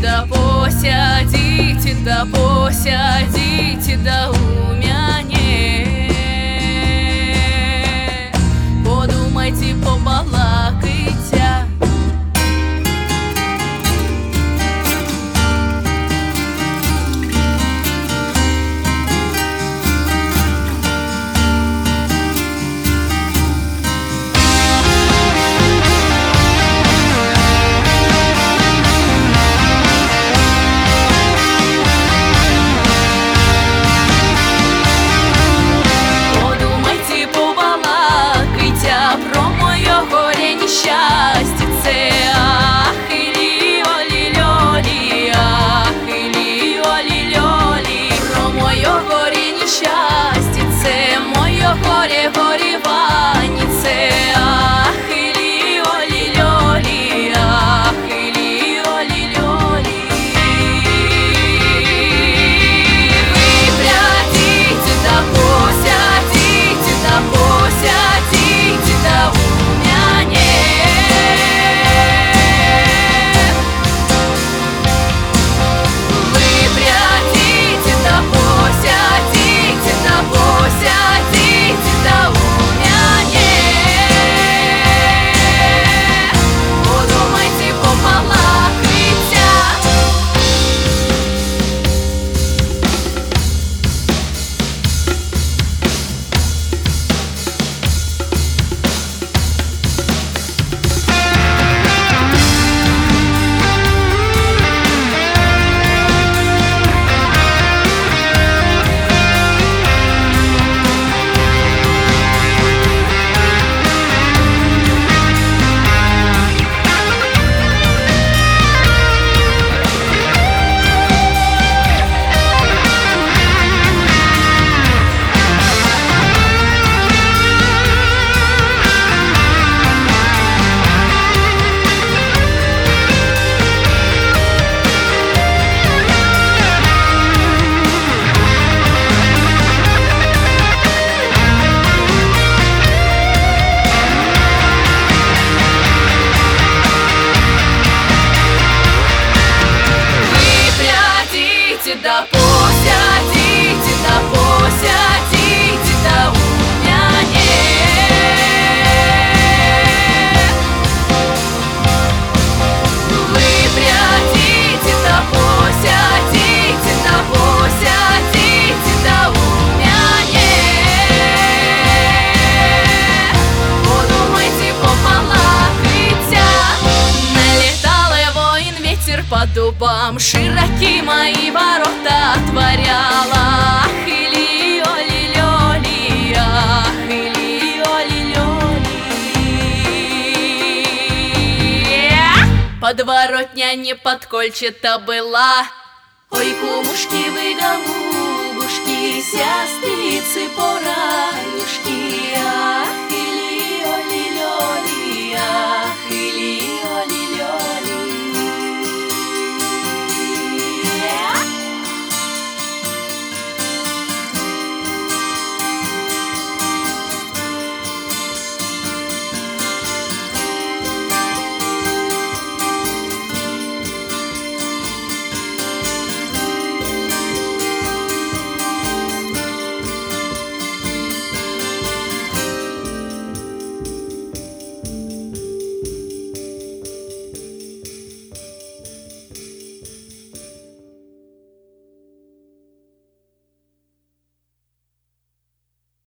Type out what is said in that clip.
да посядзіце, да посядзіце да у мяне. Подумайце, побалакайце. Щастя, ах, ілі, олі, льолі, ах, ілі, олі, льолі. Про моє горі нещастя, це моє горе горіваніце. Ах, ілі, олі, льолі, ах, ілі, олі, льолі. Ви прядіте, да посядіте, да посядіте, да у мяне. Да посядите, да посядите, да у мяне. Вы прядите, да посядите, да посядите, да у мяне. Подумайте, побалакайте. Налетал воин ветер по дубам, широки мои ворота отворяла. Ах, или, оли, лёли, ах, или, оли, лёли. Подворотня не подкольчата была. Ой, кумушки вы, голубушки, сестрицы, поранюшки.